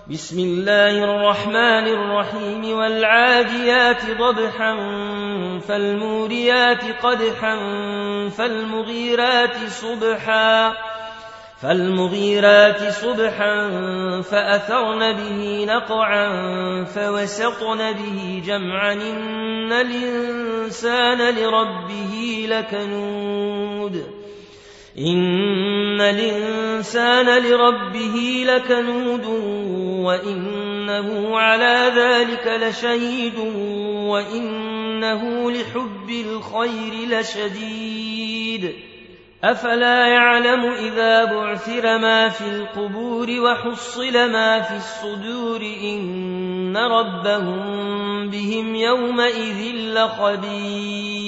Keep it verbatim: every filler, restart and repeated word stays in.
بسم الله الرحمن الرحيم والعاديات ضبحا فالموريات قدحا فالمغيرات صبحا فالمغيرات صبحا فأثرن به نقعا فوسطن به جمعا إن الإنسان لربه لكنود إن الإنسان لربه لكنود وإنه على ذلك لشهيد وإنه لحب الخير لشديد أفلا يعلم إذا بعثر ما في القبور وحصل ما في الصدور إن ربهم بهم يومئذ لخبير